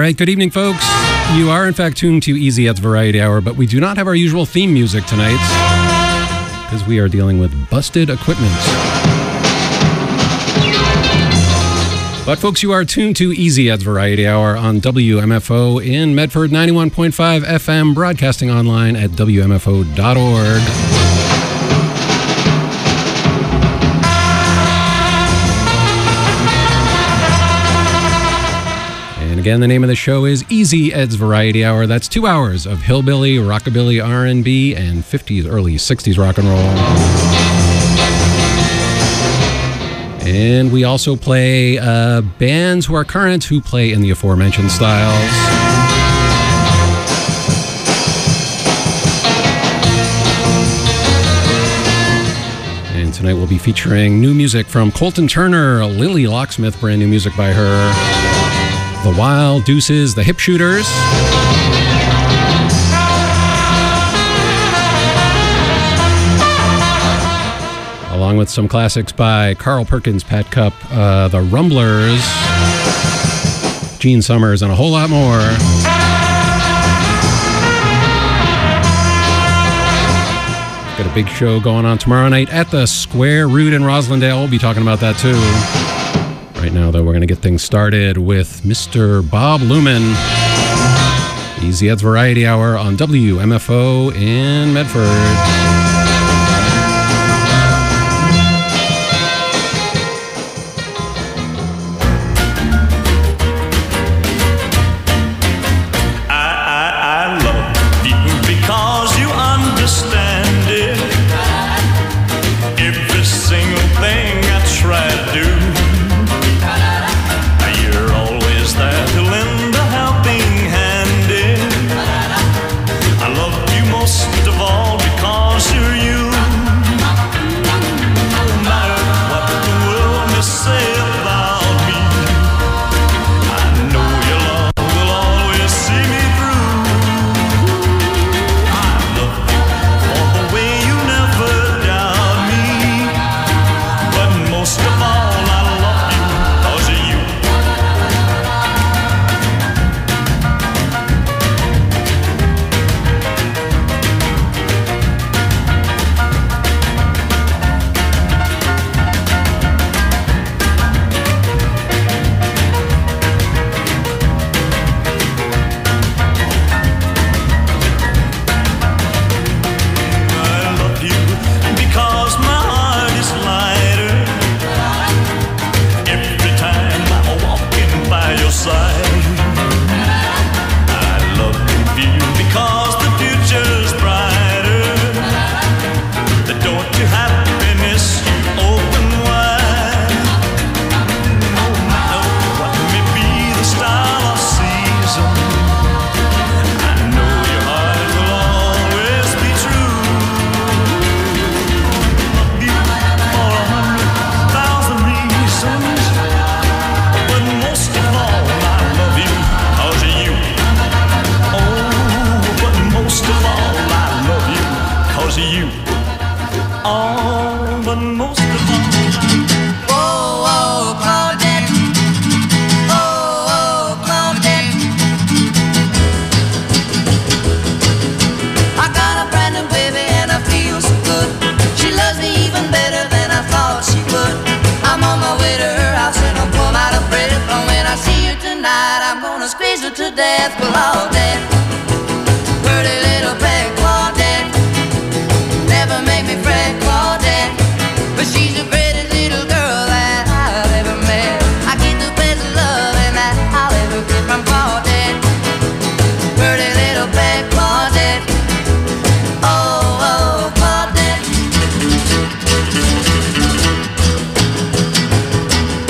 right, good evening, folks. You are, in fact, tuned to Easy Ed's Variety Hour, but we do not have our usual theme music tonight because we are dealing with busted equipment. But, folks, you are tuned to Easy Ed's Variety Hour on WMFO in Medford, 91.5 FM, broadcasting online at WMFO.org. Again, the name of the show is Easy Ed's Variety Hour. That's 2 hours of hillbilly, rockabilly, R&B, and 50s, early 60s rock and roll. And we also play bands who are current who play in the aforementioned styles. And tonight we'll be featuring new music from Colton Turner, Lily Locksmith, brand new music by her. The Wild Deuces, the Hip Shooters. Along with some classics by Carl Perkins, Pat Cup, the Rumblers, Gene Summers, and a whole lot more. Got a big show going on tomorrow night at the Square Root in Roslindale. We'll be talking about that too. Right now, though, we're going to get things started with Mr. Bob Luman. Easy Ed's Variety Hour on WMFO in Medford.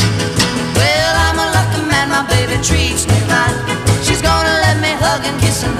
Treats me right. She's gonna let me hug and kiss and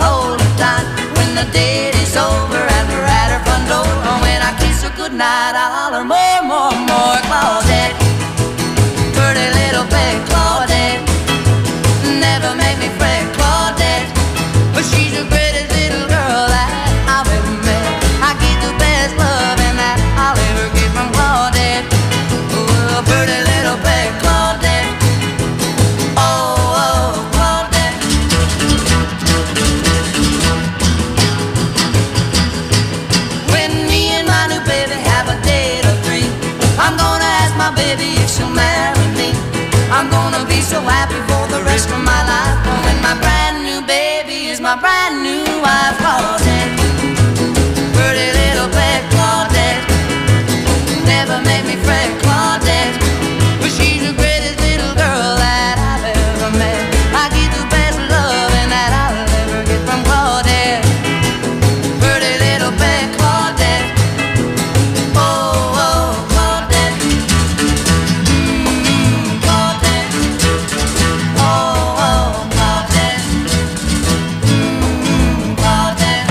baby, if she'll marry me, I'm gonna be so happy for the rest of my life. When my brand new baby is my brand new wife. Claudette, pretty little pet Claudette, never made me fret Claudette, but she's the greatest little girl that I've ever met. I get the best loving that I'll ever get from Claudette, pretty little pet Claudette. Oh, oh, Claudette, Claudette, oh, oh, Claudette, Claudette.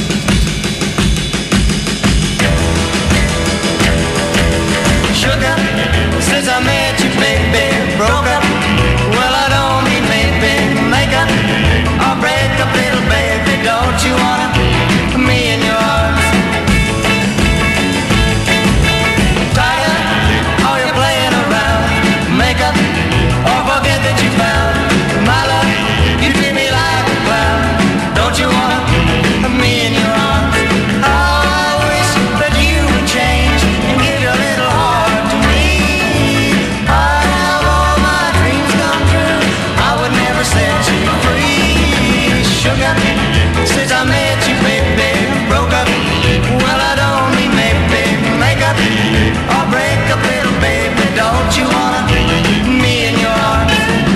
Sugar, since I met you, baby, broke up. Well, I don't mean maybe make up or break up, little baby. Don't you wanna me in your arms? Tired, or you're playing around? Make up or forget that you found my love. You treat me like a clown. Don't you wanna me in your arms? Oh, I wish that you would change and give your little heart to me. I'd have all my dreams come true. I would never set you free. Sugar, since I met you, baby, broke up. Well, I don't mean maybe make up or break up, little baby. Don't you wanna me in your arms?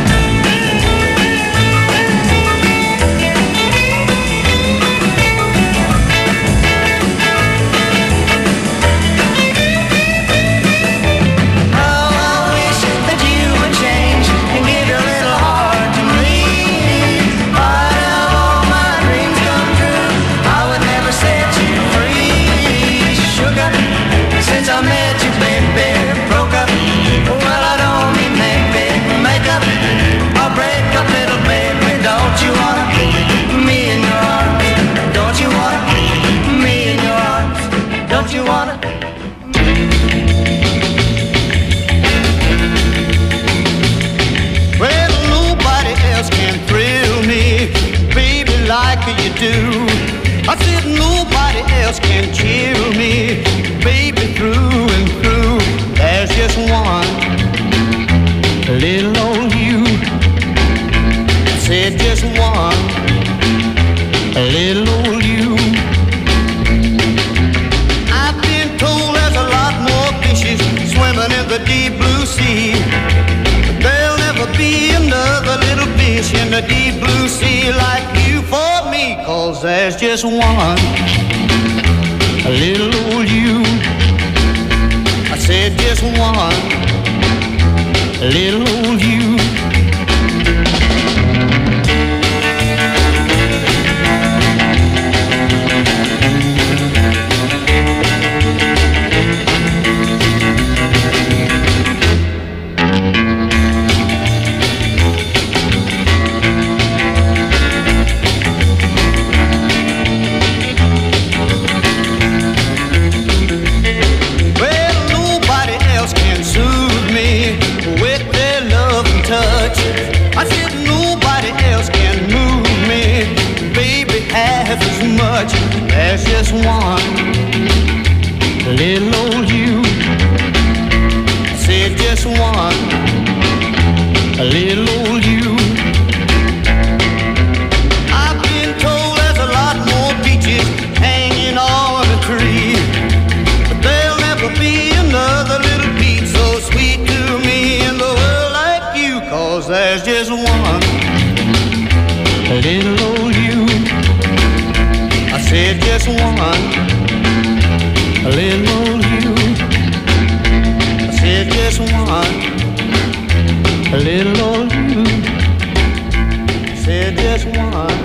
Oh, I wish that you would change and give your little heart to me. I'd have all my dreams come true. I would never set you free. Sugar, since I met you, baby, broke up. Well, I don't mean maybe make up or break up, little baby. Don't you wanna me in your arms? Don't you wanna me in your arms? Don't you wanna? Well, nobody else can thrill me, baby, like you do. I said nobody else can chill me, baby, through and through. There's just one, little old you. I said just one, little old you. I've been told there's a lot more fishes swimming in the deep blue sea. There'll never be another little fish in the deep blue sea like you for me, 'cause there's just one, a little old you. I said just one, a little old you. Well, nobody else can soothe me with their love and touch. I said nobody else can move me, baby, half as much. There's just one, little old you. I said just one, a little old you. I've been told there's a lot more peaches hanging on a tree, but there'll never be another little peach so sweet to me in the world like you, 'cause there's just one, a little old you. I said just one, a little old you. I said just one, a little old you. I said just one.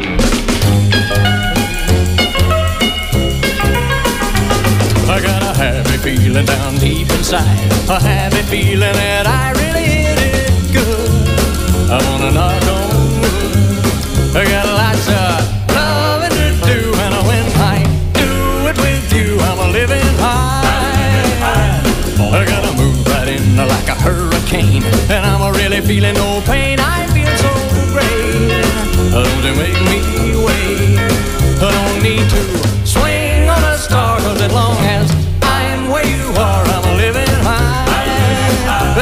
I got a happy feeling down deep inside, a happy feeling that I really hit it good. I wanna knock on wood. I got lots of loving to do, and when I do it with you, I'm a living high. I gotta move right in like a hurricane, and I'm really feeling no pain. I feel so great. Don't you make me wait. I don't need to swing on a star, 'cause as long as I'm where you are, I'm a living high.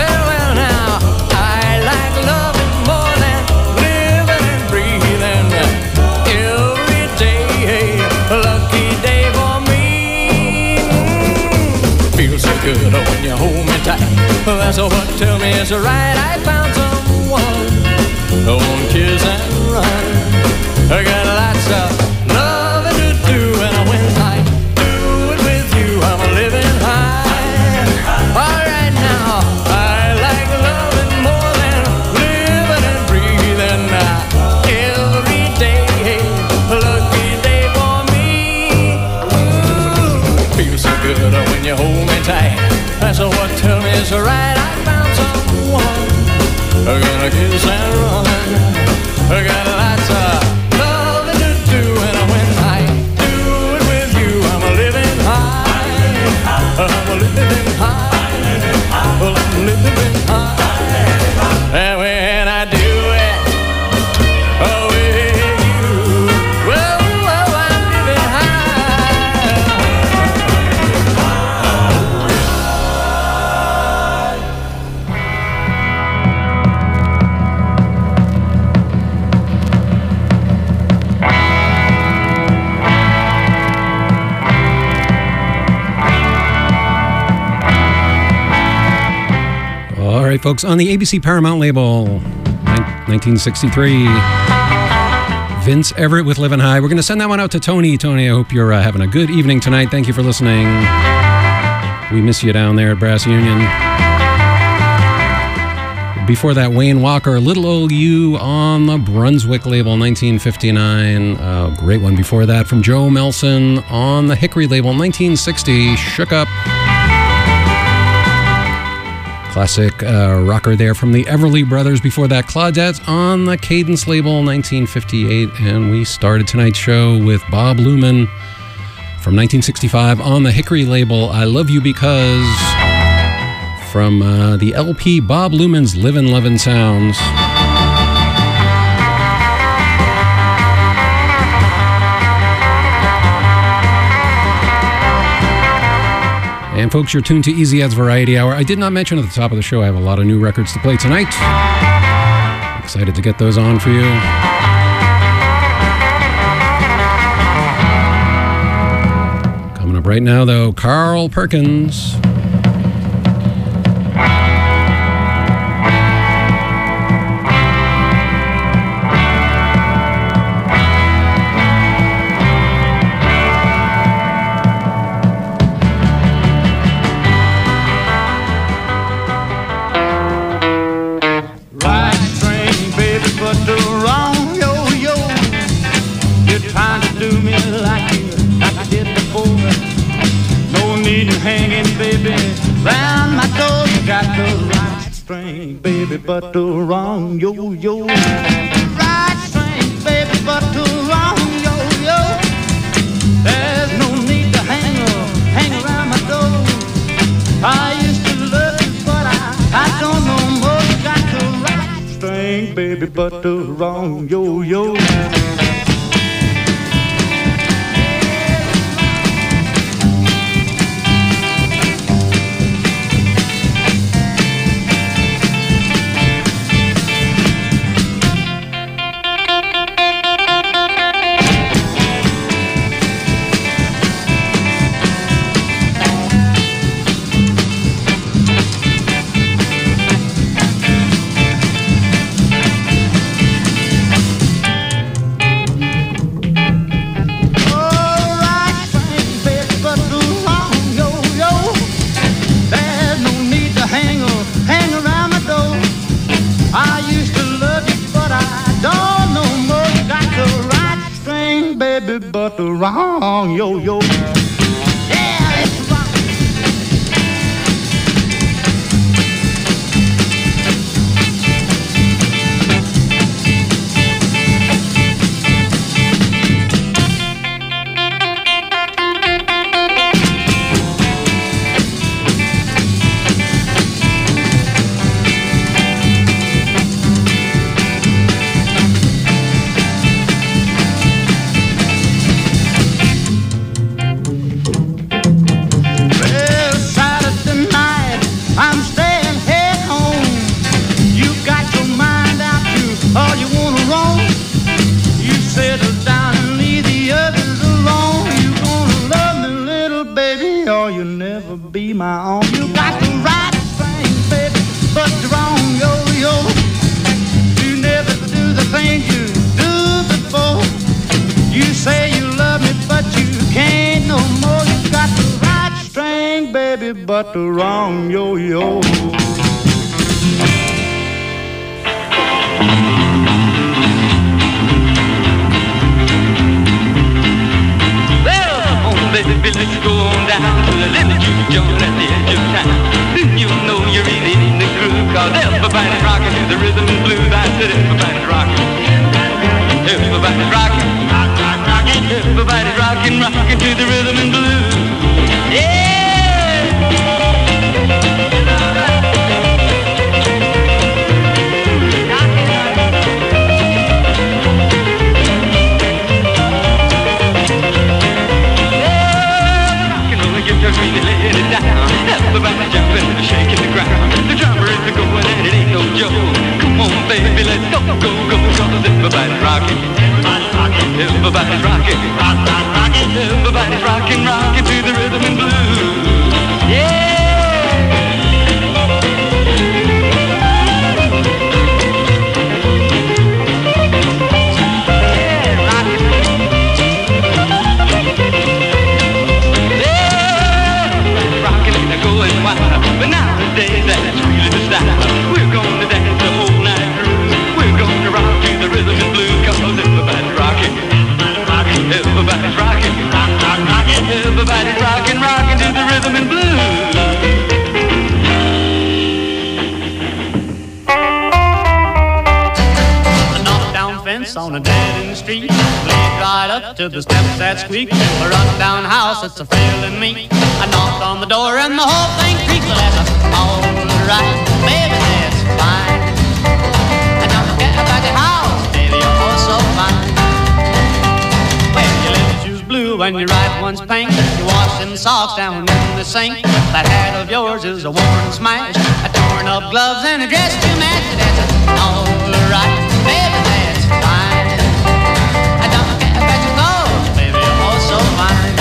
good when you hold me tight. That's what tell me it's right. I found someone who won't kiss and run. I got lots of loving to do, and when I do it with you, I'm living high. All right now, I like loving more than living and breathing. Every day, a lucky day for me. Ooh, feels so good when you hold me tight. That's what tell me it's right. I found someone I'm gonna kiss and run. I got lots of loving to do, and when I do it with you, I'm living high. I'm living high. Well, I'm living high. And when I do it with you, well, I'm living high. All right, folks, on the ABC Paramount label, 1963, Vince Everett with Livin' High. We're going to send that one out to Tony. Tony, I hope you're having a good evening tonight. Thank you for listening. We miss you down there at Brass Union. Before that, Wayne Walker, Little Old You on the Brunswick label, 1959. Great one before that from Joe Melson on the Hickory label, 1960, Shook Up. Classic rocker there from the Everly Brothers. Before that, Claudette on the Cadence label, 1958. And we started tonight's show with Bob Luman from 1965 on the Hickory label, I Love You Because, from the LP Bob Luman's Livin' Lovin' Sounds. And folks, you're tuned to Easy Ed's Variety Hour. I did not mention at the top of the show I have a lot of new records to play tonight. Excited to get those on for you. Coming up right now, though, Carl Perkins. Baby, but the wrong yo-yo. Right string, baby, but the wrong yo-yo. There's no need to hang around my door. I used to love you, but I don't know more. Got the right string, baby, but the wrong yo-yo. But the wrong yo-yo. Yeah, it's wrong. you'll never be my own. You got the right thing, baby, but the wrong, yo. You never do the things you do before. You say you love me, but you can't no more. You got the right string, baby, but the wrong, yo. Baby, let's go on down to the little juke joint at the edge of town. You know you're really in the groove, 'cause everybody's rocking to the rhythm and blues. I said everybody's rocking. Everybody's rocking. Everybody's rocking to the rhythm and blues. Yeah! Really laying it down. Everybody jumping and shaking the ground. The drummer is going and it ain't no joke. Come on, baby, let's go. 'Cause everybody's rocking. Everybody's rocking. Everybody's rocking to the rhythm and blues. Yeah! But nowadays that's really the style. We're gonna dance the whole night through. We're gonna rock to the rhythm and blues. 'Cause everybody's rocking. Everybody's rocking. Everybody's rocking to the rhythm and blues. A knockdown fence on a dead-end street leads right up to the steps that squeak. A run-down house that's a failing me. I knocked on the door and the whole thing creaked. Well, that's alright, baby, that's fine. I don't forget about your house, baby, you're all so fine. Well, your left shoe's blue and your right one's pink. You're washing socks down in the sink. That hat of yours is a worn smash. I torn up gloves and a dress to match. That's alright, baby, that's fine. I don't forget about your clothes, baby, you're all so fine.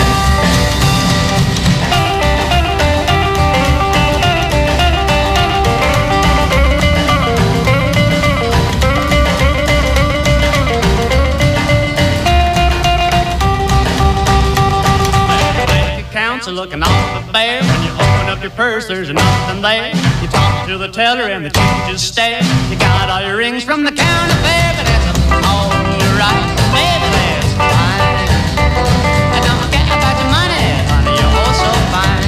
Are looking awful bare. When you open up your purse, there's nothing there. You talk to the teller and the teller just stare. You got all your rings from the counter there, but that's alright, baby, that's fine. I don't care about your money, honey, you're all so fine.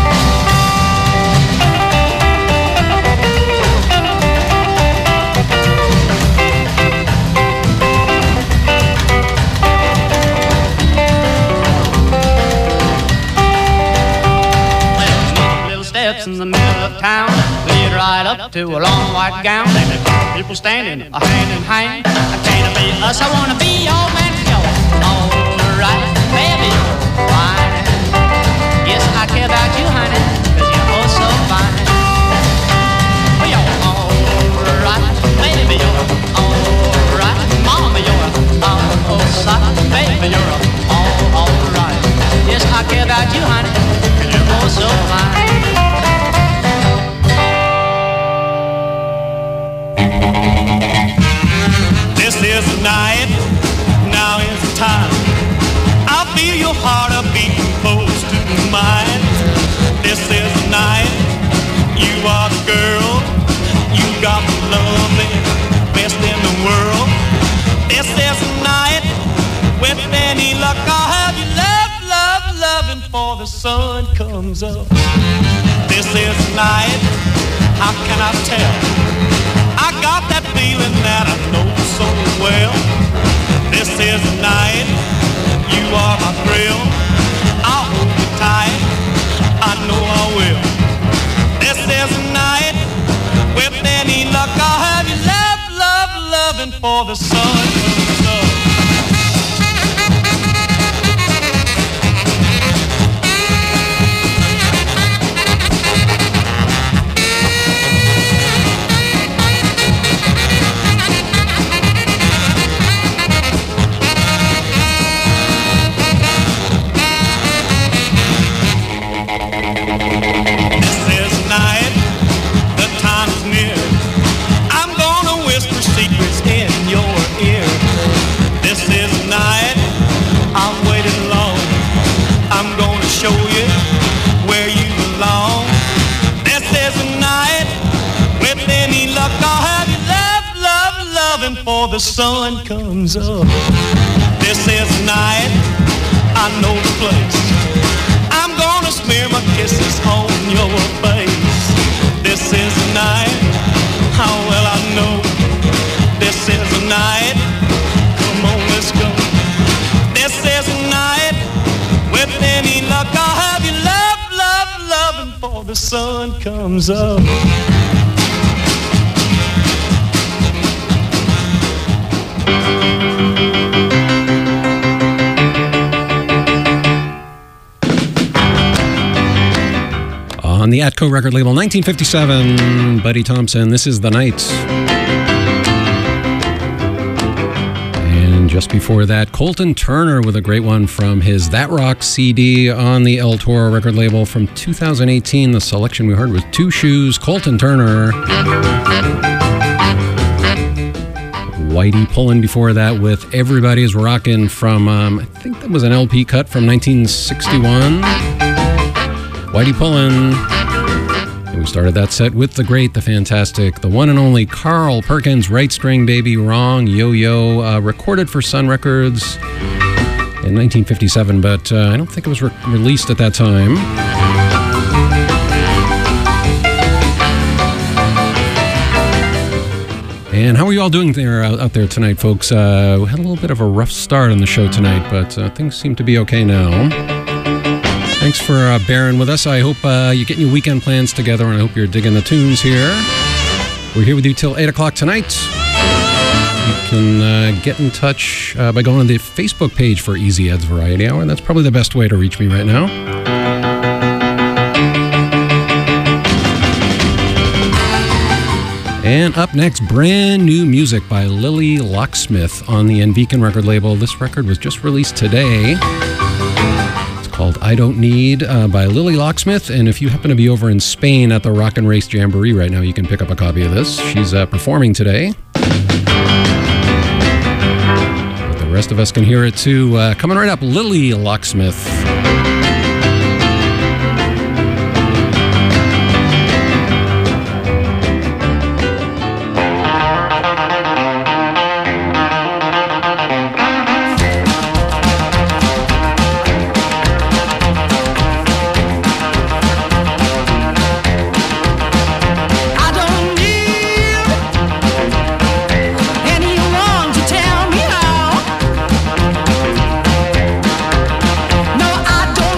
In the middle of town, lead right up to a long white gown. And the people standing hand in hand. I can't be us, I wanna be your man. You're alright, baby, you're fine. Yes, I care about you, honey, 'cause you're oh so fine. Well, you're alright, baby, you're alright. Mama, you're alright, baby, you're alright. Yes, I care about you, honey, 'cause you're oh so fine. This is the night, now is the time. I feel your heart a beating close to mine. This is the night, you are the girl. You got the lovely best in the world. This is the night, with any luck I'll have you loving for the sun comes up. This is the night, how can I tell? I got that feeling that I know so well. This is the night, you are my thrill. I'll hold you tight, I know I will. This is the night, with any luck I'll have you loving for the sun comes up. This is the night, the time's near. I'm gonna whisper secrets in your ear. This is the night, I've waited long. I'm gonna show you where you belong. This is the night, with any luck I'll have you loving for the sun comes up. This is the night, I know the place. I'm gonna smear my kisses on your face. This is the night, how well I know. This is the night, come on, let's go. This is the night, with any luck I'll have you loving for the sun comes up. On the Atco record label, 1957, Buddy Thompson, This Is the Night. And just before that, Colton Turner with a great one from his That Rock CD on the El Toro record label from 2018. The selection we heard was Two Shoes, Colton Turner. Whitey Pullen before that with Everybody's Rockin' from, I think that was an LP cut from 1961. Whitey Pullen. And we started that set with the great, the fantastic, the one and only Carl Perkins, Right String Baby Wrong, Yo-Yo, recorded for Sun Records in 1957, but I don't think it was released at that time. And how are you all doing there out there tonight, folks? We had a little bit of a rough start on the show tonight, but things seem to be okay now. Thanks for bearing with us. I hope you're getting your weekend plans together, and I hope you're digging the tunes here. We're here with you till 8 o'clock tonight. You can get in touch by going to the Facebook page for Easy Ed's Variety Hour, and that's probably the best way to reach me right now. And up next, brand new music by Lily Locksmith on the Enviken record label. This record was just released today. Called I Don't Need by Lily Locksmith. And if you happen to be over in Spain at the Rock and Race Jamboree right now, you can pick up a copy of this. She's performing today. But the rest of us can hear it too. Coming right up, Lily Locksmith. Anyone to tell me how? No, I don't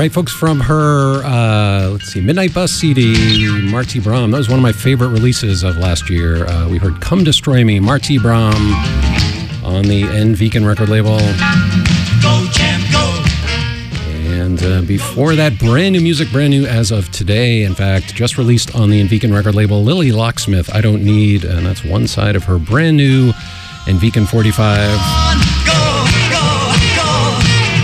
right, folks, from her, let's see, Midnight Bus CD, Marty Brahm. That was one of my favorite releases of last year. We heard Come Destroy Me, Marty Brahm, on the N Viken record label. Go, Jam, go! And before that, brand new music, brand new as of today. In fact, just released on the N Viken record label, Lily Locksmith, I Don't Need, and that's one side of her brand new N Viken 45. Go, go, go!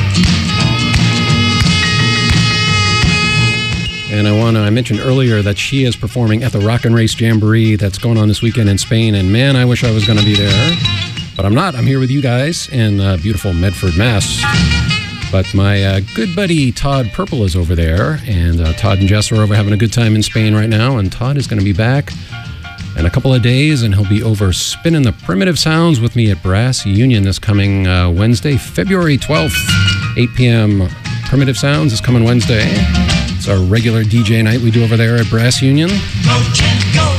And I mentioned earlier that she is performing at the Rock and Race Jamboree that's going on this weekend in Spain. And man, I wish I was going to be there. But I'm not. I'm here with you guys in beautiful Medford, Mass. But my good buddy Todd Purple is over there. And Todd and Jess are over having a good time in Spain right now. And Todd is going to be back in a couple of days. And he'll be over spinning the primitive sounds with me at Brass Union this coming Wednesday, February 12th, 8 p.m. Primitive Sounds is coming Wednesday. It's our regular DJ night we do over there at Brass Union. Go, Jam, go!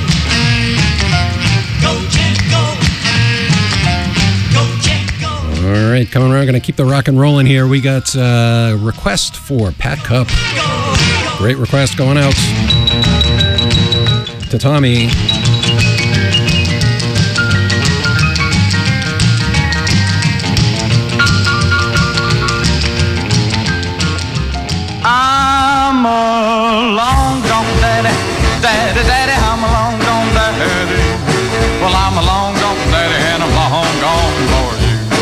Go, Jam, go! Go, Jam, go! All right, coming around, going to keep the rock and rolling here. We got a request for Pat Cup. Great request going out to Tommy. I'm a long gone daddy, daddy, daddy, I'm a long gone daddy. Well, I'm a long gone daddy and I'm long gone for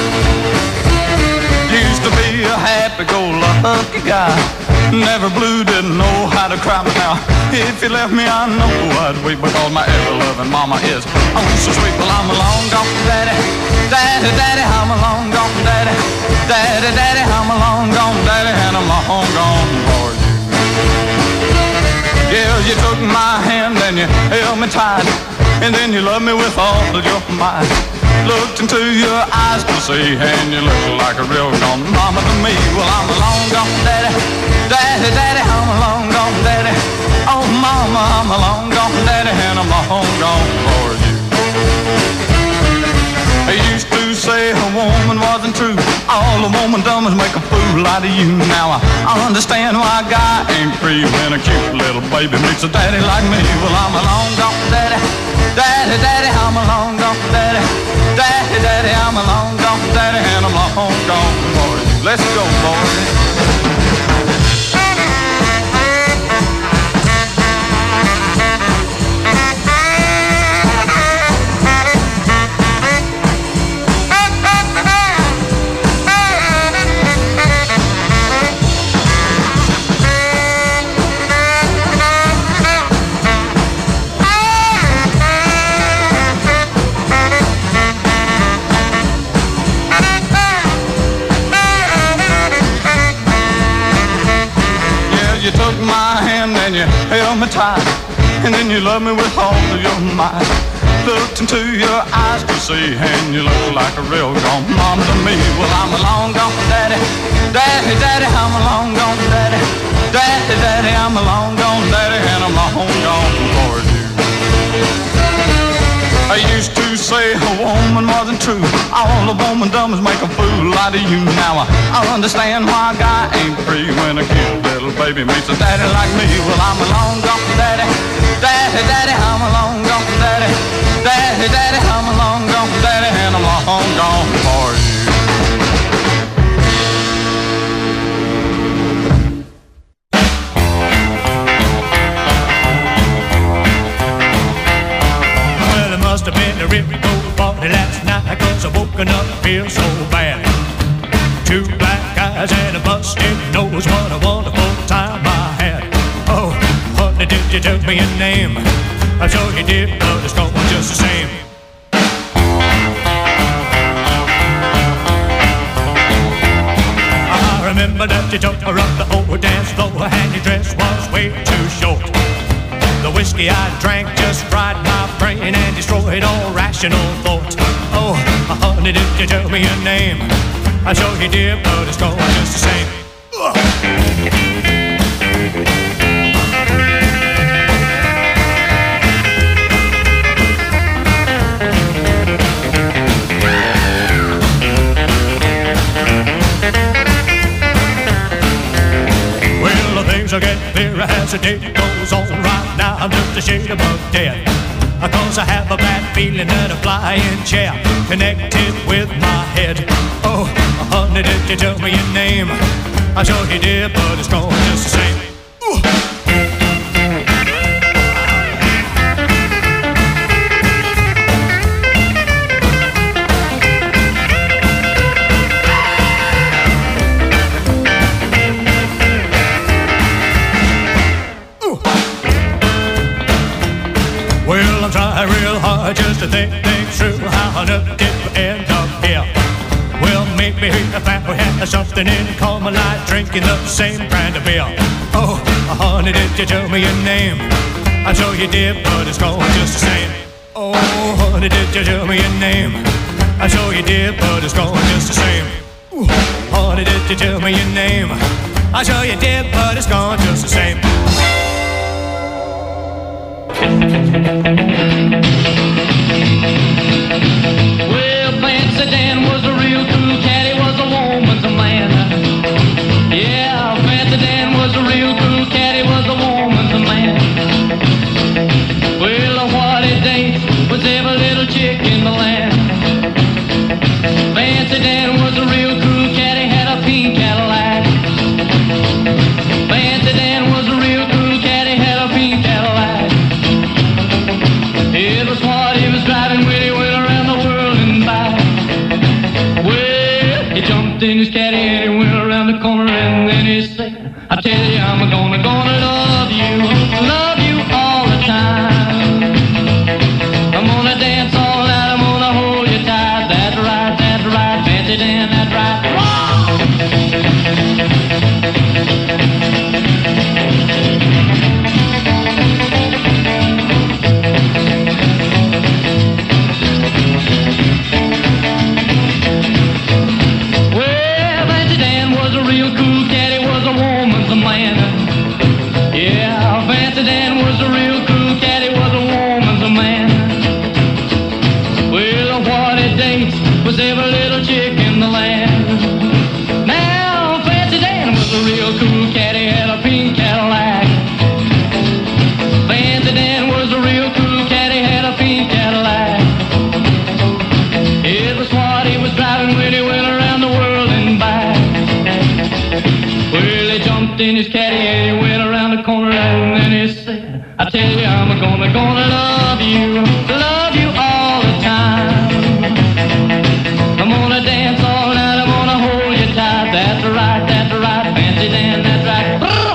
you. Used to be a happy-go-lucky guy, never blue, didn't know how to cry. But now, if you left me, I know I'd weep because my ever-loving mama is oh so sweet. Well, I'm a long gone daddy, daddy, daddy, I'm a long gone daddy, daddy, daddy, I'm a long gone daddy and I'm long gone for you. Yeah, you took my hand and you held me tight, and then you loved me with all of your might. Looked into your eyes to see, and you look like a real gone mama to me. Well, I'm a long gone daddy, daddy, daddy, I'm a long gone daddy. Oh, mama, I'm a long gone daddy, and I'm long gone for you. They used to say a woman wasn't true, all a woman done was make a fool out of you. Now I understand why a guy ain't free when a cute little baby meets a daddy like me. Well, I'm a long gone daddy, daddy, daddy, I'm a long gone daddy, daddy, daddy, I'm a long gone daddy, and I'm long gone for you. Let's go, boys. You took my hand and you held me tight, and then you loved me with all of your might. Looked into your eyes to see, and you look like a real gone mama to me. Well, I'm a long gone daddy, daddy, daddy, I'm a long gone daddy, daddy, daddy, I'm a long gone daddy, and I'm long gone for you. I used to say a woman wasn't true, all a woman done was make a fool out of you. Now I understand why a guy ain't free when a cute little baby meets a daddy like me. Well, I'm a long gone daddy, daddy, daddy, I'm a long gone daddy, daddy, daddy, I'm a long gone daddy, and I'm long gone for you. Must have been a really cold party last night, 'cause I woken up feel so bad. 2 black eyes and a busted nose, what a wonderful time I had. Oh, honey, did you tell me your name? I'm sure you did, but it's going just the same. I remember that you took her up the old dance floor, and your dress was way too short. The whiskey I drank just fried my brain and destroyed all rational thought. Oh, honey, did you tell me your name? I'm sure you did, but it's going just the same. Well, as the day goes on. Right now I'm just a shade above dead, 'cause I have a bad feeling that a flying chair connected with my head. Oh, honey, did you tell me your name? I'm sure you did, but it's gone just the same. Ooh. Well, I'm trying real hard just to think things through. How on earth did we end up here? Well, maybe that we had something in common, like drinking the same brand of beer. Oh, honey, did you tell me your name? I'm sure you did, but it's gone just the same. Oh, honey, did you tell me your name? I'm sure you did, but it's gone just the same. Ooh, honey, did you tell me your name? I'm sure you did, but it's gone just the same. Well, Fancy Dan was a real cool cat, he was a woman's man. Yeah, Fancy Dan was a real cool cat, he was a woman's man. Well, what he dates was every little chick in the land. Fancy Dan was a real cool cat, he had a pink Cadillac. Fancy Dan was a real cool cat, he had a pink Cadillac. It was what he was driving when he went around the world and back. Well, he jumped in his caddy and he went around the corner and then he said, I tell you, I'm gonna love you all the time. I'm gonna dance all night, I'm gonna hold you tight. That's right, Fancy Dan, that's right. Was every little chick in the land. Now Fancy Dan was a real cool cat, he had a pink Cadillac. Fancy Dan was a real cool cat, he had a pink Cadillac. It was what he was driving when he went around the world and back. Well, he jumped in his caddy and he went around the corner and then he said, I tell you, I'm gonna love you all the time. I'm gonna dance all night, I'm gonna hold you tight. That's right, Fancy Dan, that's right.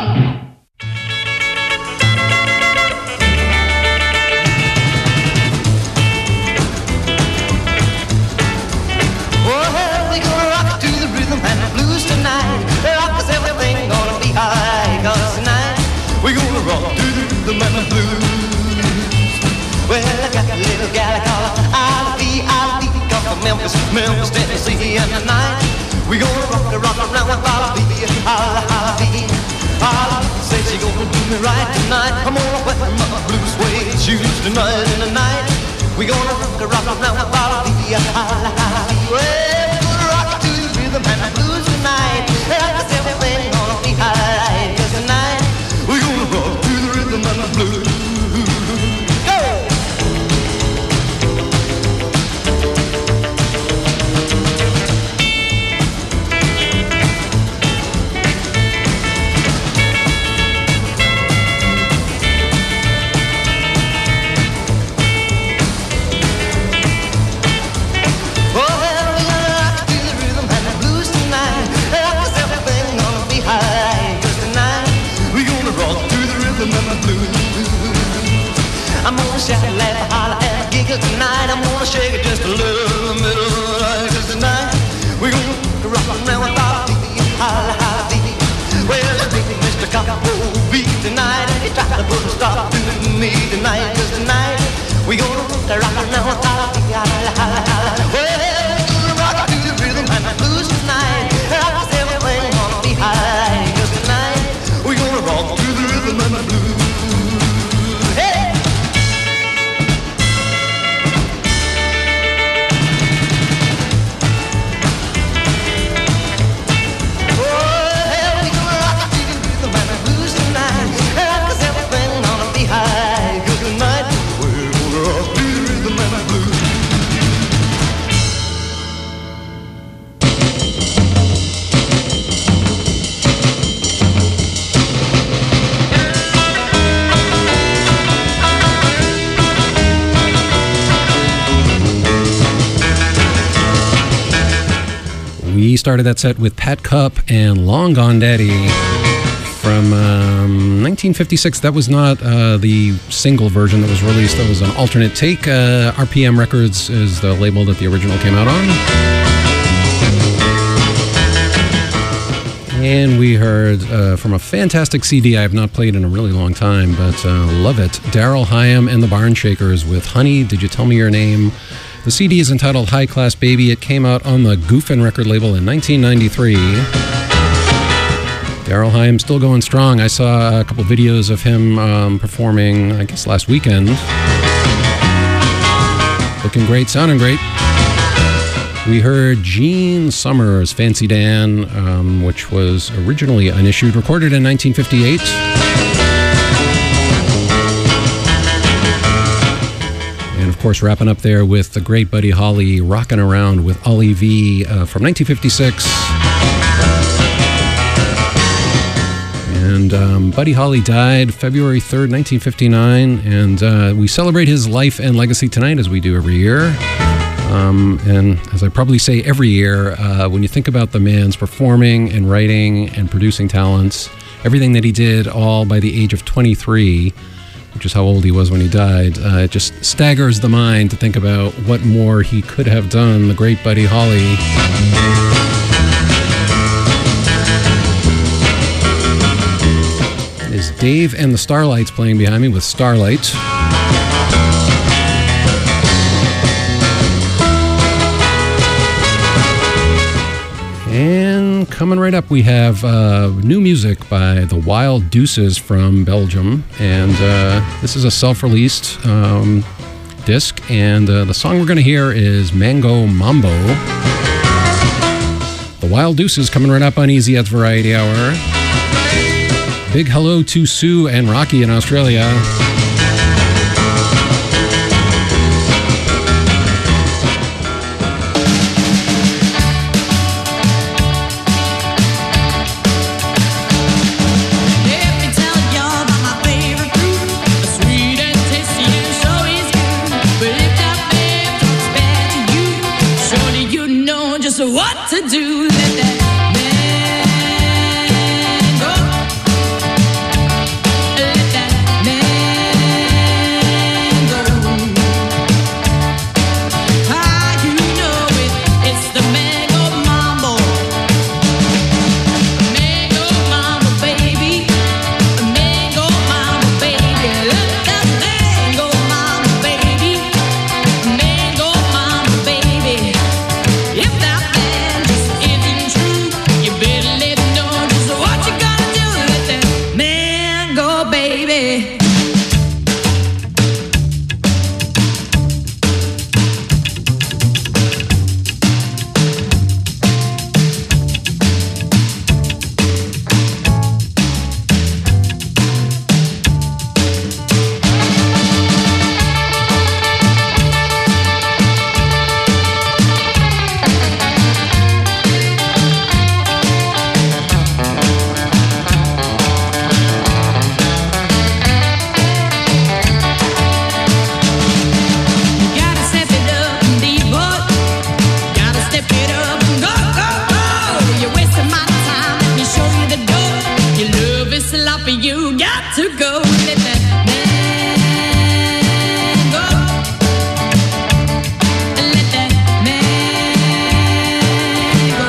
Well, we're gonna rock to the rhythm and the blues tonight. Rock us, everything gonna be alright. 'Cause tonight we're gonna rock to the rhythm and the blues. Well, I got a little gal I call her I'll be from Memphis, Tennessee, and tonight we gonna rock around with Olivia, Olivia. Say she gonna do me right tonight. I'm gonna wear my blue suede shoes tonight, and tonight we gonna rock around with Olivia, Olivia. Well, we're gonna rock to the rhythm and the blues tonight. Cause everything gonna be alright. 'Cause tonight we gonna rock to the rhythm and the blues. I'm gonna shout, laugh, holler, and giggle tonight. I'm gonna shake it just a little in the middle of the night. 'Cause tonight we're gonna rock around with Olivia, Olivia. Well, the big Mr. Cowboy beat tonight, and he tried to put a stop to me tonight. 'Cause tonight we're gonna rock around with Olivia, Olivia. Well, we're gonna rock to the rhythm and the blues tonight. 'Cause everything gonna be alright. 'Cause tonight we're gonna rock to the rhythm and the blues. Rock We started that set with Pat Cup and Long Gone Daddy from 1956. That was not the single version that was released. That was an alternate take. RPM Records is the label that the original came out on. And we heard from a fantastic CD I have not played in a really long time, but love it. Daryl Hyam and the Barn Shakers with Honey, Did You Tell Me Your Name? The CD is entitled High Class Baby. It came out on the Goofin' record label in 1993. Daryl Hyam still going strong. I saw a couple videos of him performing, I guess, last weekend. Looking great, sounding great. We heard Gene Summers' Fancy Dan, which was originally unissued, recorded in 1958. And of course, wrapping up there with the great Buddy Holly, Rockin' Around with Ollie V from 1956. And Buddy Holly died February 3rd, 1959, and we celebrate his life and legacy tonight, as we do every year. And as I probably say every year, when you think about the man's performing and writing and producing talents, everything that he did all by the age of 23, which is how old he was when he died, it just staggers the mind to think about what more he could have done, the great Buddy Holly. Is Dave and the Starlights playing behind me with Starlight. And coming right up, we have new music by the Wild Deuces from Belgium. And this is a self-released disc. And the song we're going to hear is Mango Mambo. The Wild Deuces coming right up on Easy Ed's Variety Hour. Big hello to Sue and Rocky in Australia. What to do? Let that man go. Let that man go. Ah, you know it. It's the mango mambo. Mango mambo, baby. Mango mambo, baby. Let that mango mambo, baby. Mango mambo, baby. If that you got to go. Let that man go. Let that man go.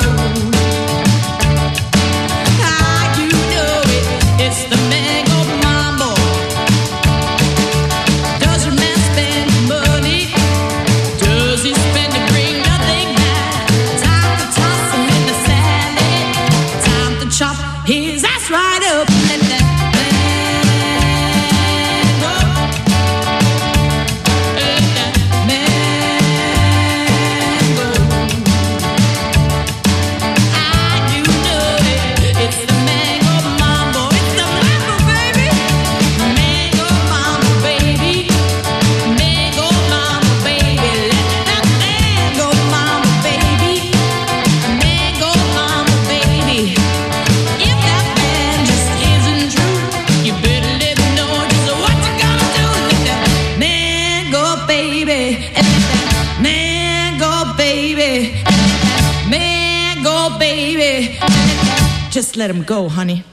Ah, you know it. It's the mango mambo. Does your man spend money? Does he spend to bring nothing back? Time to toss him in the salad. Time to chop his ass right up. Let that man go, baby. Man go, baby. baby. Just let him go, honey.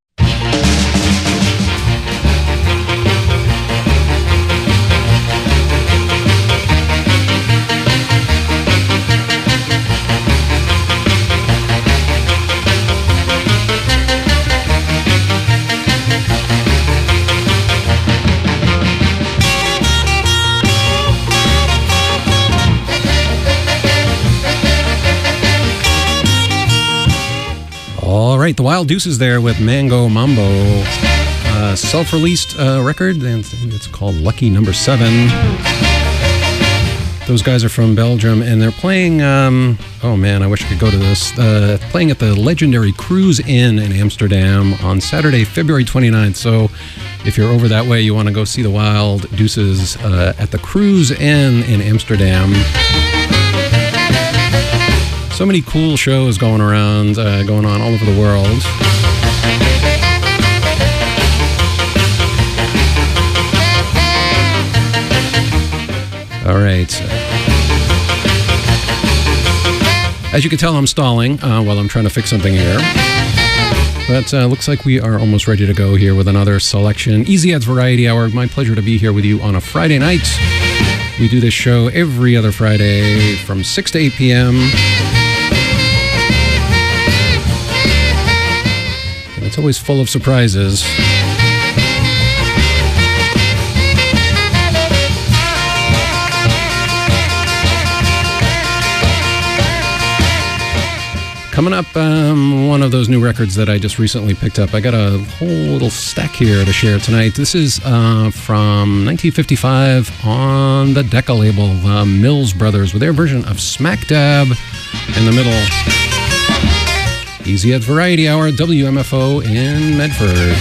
All right, the Wild Deuces there with Mango Mambo, self-released record, and it's called Lucky Number 7. Those guys are from Belgium, and they're playing, oh man, I wish I could go to this, playing at the legendary Cruise Inn in Amsterdam on Saturday, February 29th. So if you're over that way, you want to go see the Wild Deuces at the Cruise Inn in Amsterdam. So many cool shows going around, going on all over the world. All right. As you can tell, I'm stalling while I'm trying to fix something here. But looks like we are almost ready to go here with another selection. Easy Ad's Variety Hour. My pleasure to be here with you on a Friday night. We do this show every other Friday from 6 to 8 p.m. It's always full of surprises. Coming up, one of those new records that I just recently picked up. I got a whole little stack here to share tonight. This is from 1955 on the Decca label, the Mills Brothers, with their version of Smack Dab in the Middle. Easy at Variety Hour, WMFO in Medford.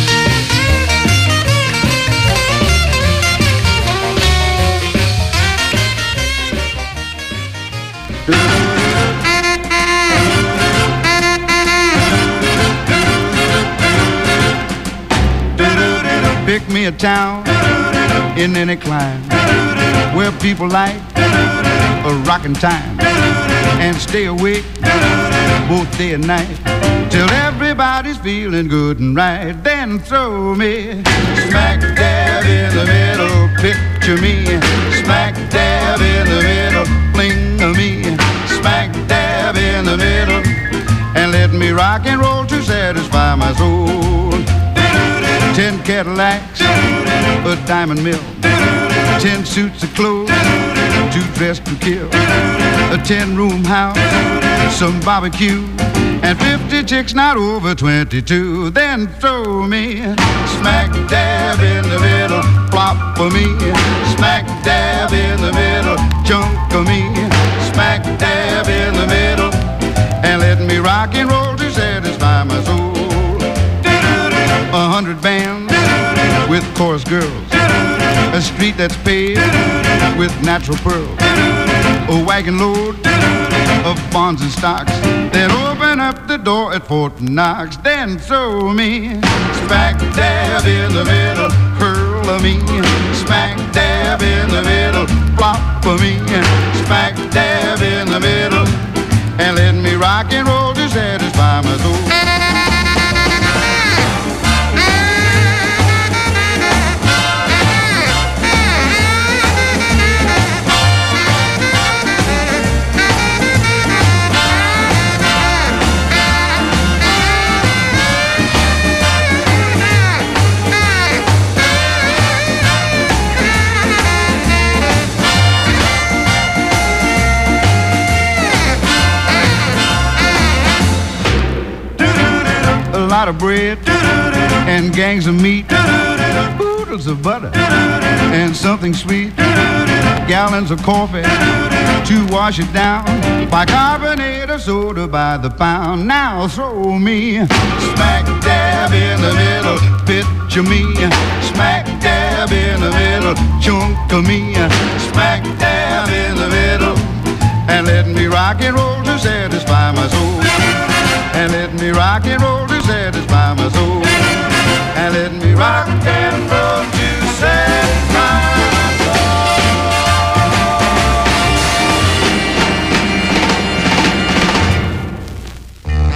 Pick me a town in any clime where people like a rockin' time and stay awake both day and night till everybody's feeling good and right. Then throw me smack dab in the middle, picture me smack dab in the middle, fling me smack dab in the middle, and let me rock and roll to satisfy my soul. 10 Cadillacs, a diamond mill, 10 suits of clothes, 2 dressed to kill, a 10-room house, some barbecue, and 50 chicks not over 22. Then throw me smack dab in the middle, flop for me, smack dab in the middle, chunk of me, smack dab in the middle, and let me rock and roll to satisfy my soul. 100 bands with chorus girls, a street that's paved with natural pearls, a wagon load of bonds and stocks, then open up the door at Fort Knox. Then throw me smack dab in the middle, curl of me, smack dab in the middle, flop for me, smack dab in the middle, and let me rock and roll to satisfy my soul. A lot of bread and gangs of meat, oodles of butter and something sweet, gallons of coffee to wash it down, bicarbonate of soda by the pound. Now throw me smack dab in the middle, picture me smack dab in the middle, chunk of me smack dab in the middle, and let me rock and roll to satisfy my soul. And let me rock and roll to satisfy my soul. And let me rock and roll to satisfy my soul.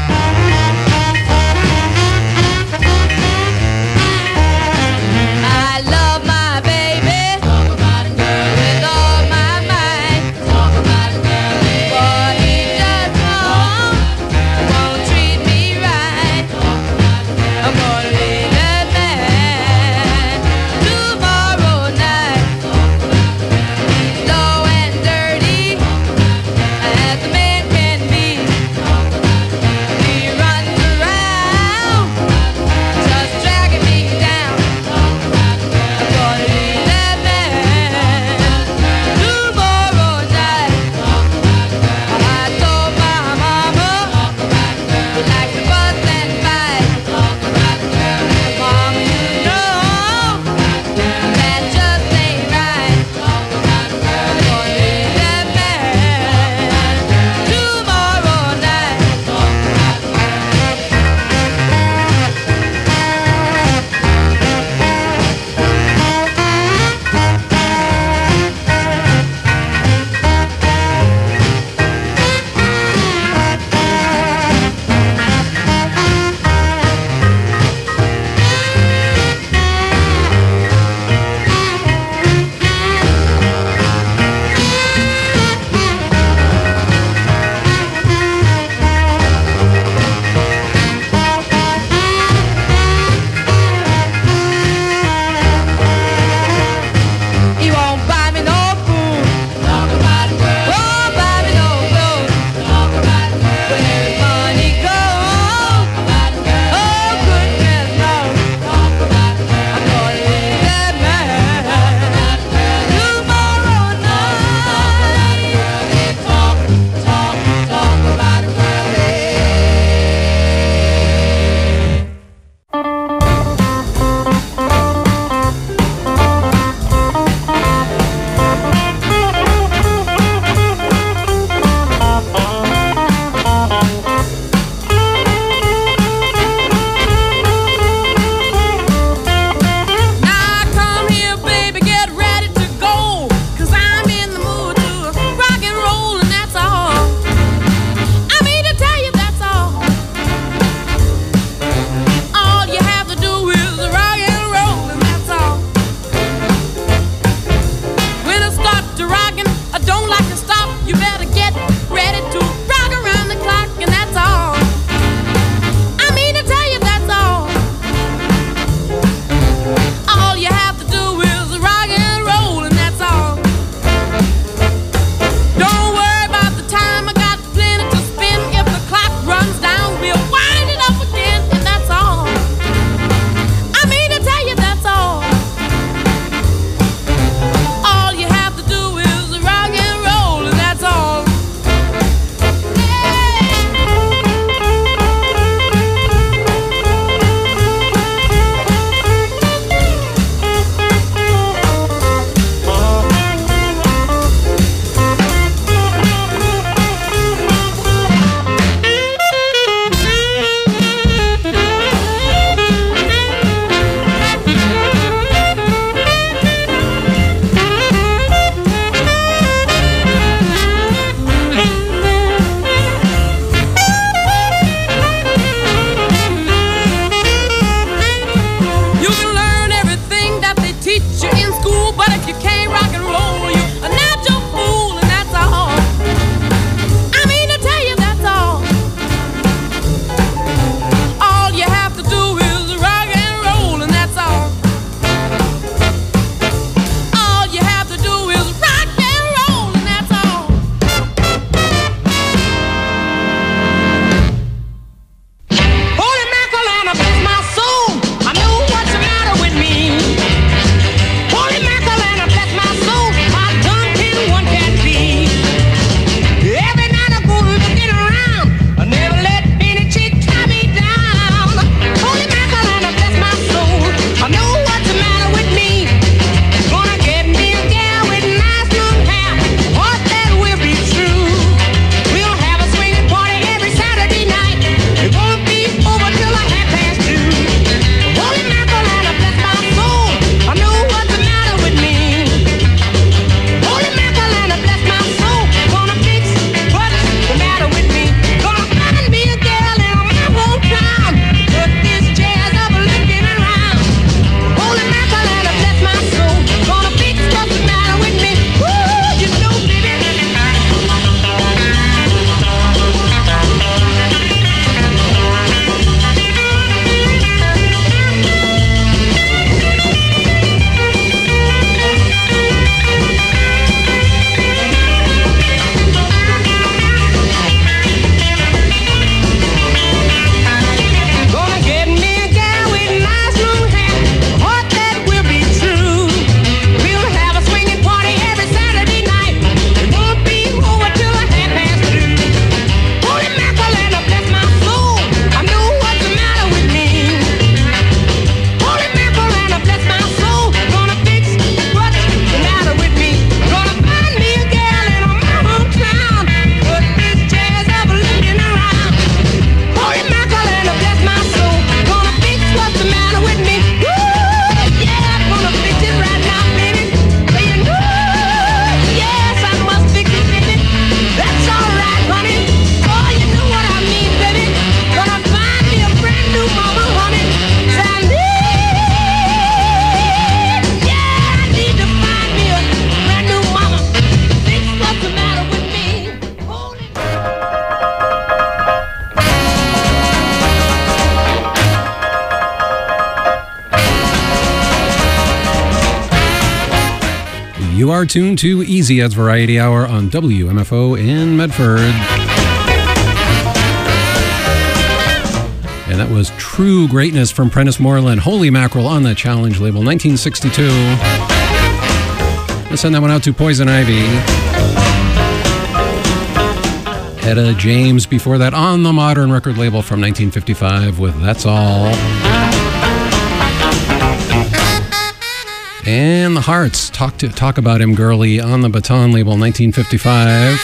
You are tuned to Easy Ed's Variety Hour on WMFO in Medford. And that was True Greatness from Prentice Moreland, Holy Mackerel on the Challenge label, 1962. Let's send that one out to Poison Ivy. Etta James before that on the Modern record label from 1955 with That's All. And the Hearts, Talk About Him Girlie on the Baton label, 1955.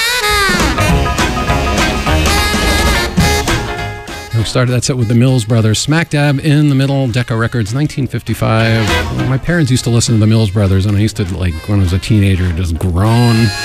We started that set with the Mills Brothers, smack dab in the middle, Decca Records, 1955. My parents used to listen to the Mills Brothers, and I used to, like, when I was a teenager, just groan.